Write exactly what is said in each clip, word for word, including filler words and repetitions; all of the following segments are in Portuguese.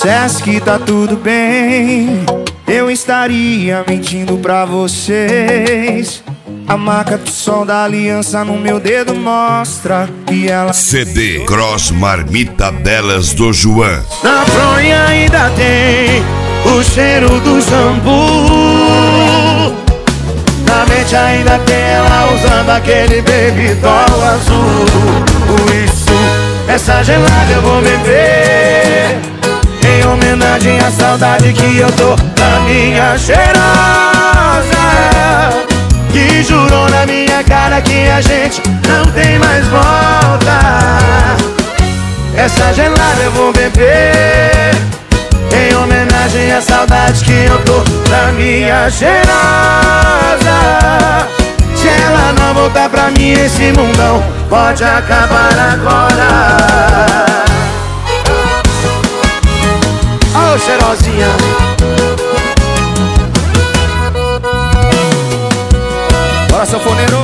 dissesse que tá tudo bem, eu estaria mentindo pra vocês. A marca do som da aliança no meu dedo mostra que ela... C D Cross Marmita delas do João. Na fronha ainda tem o cheiro do shampoo. Na mente ainda tem ela usando aquele baby doll azul. Por isso, essa gelada eu vou beber, em homenagem à saudade que eu tô da minha cheirosa, que jurou na minha cara que a gente não tem mais volta. Essa gelada eu vou beber, em homenagem à saudade que eu tô da minha cheirosa. Se ela não voltar pra mim, esse mundão pode acabar agora. Ô, cheirosinha. Bora, sanfoneiro.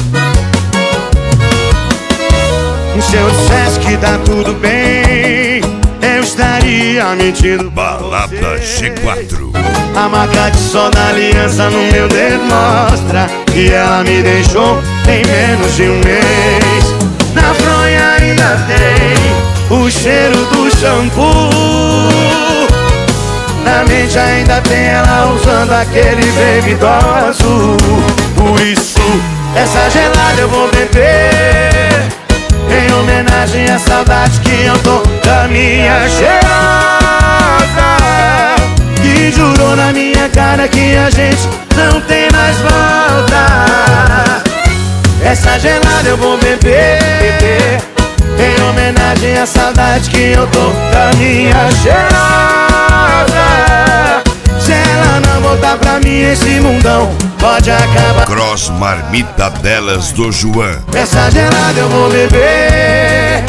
Se eu dissesse que tá tudo bem, eu estaria mentindo. Balada G quatro. A marca de som da aliança no meu dedo mostra que ela me deixou em menos de um mês. Na fronha ainda tem o cheiro do shampoo. Na mente ainda tem ela usando aquele baby doll azul. Por isso, essa gelada eu vou beber, em homenagem à saudade que eu tô da minha cheirosa, que jurou na minha cara que a gente não tem mais volta. Essa gelada eu vou beber, em homenagem à saudade que eu tô da minha cheirosa. Se ela não voltar pra mim, esse mundão pode acabar. Cross Marmita delas do João. Essa gelada eu vou beber,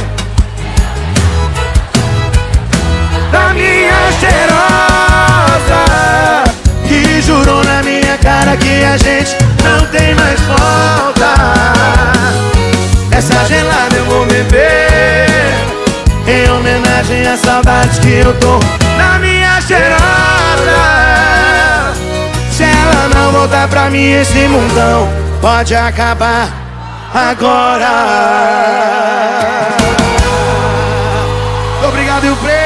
da minha cheirosa, que jurou na minha cara que a gente não tem mais volta. Essa gelada eu vou beber, em homenagem à saudade que eu tô na minha cheirosa. Se ela não voltar pra mim, esse mundão pode acabar agora. Obrigado e o preço.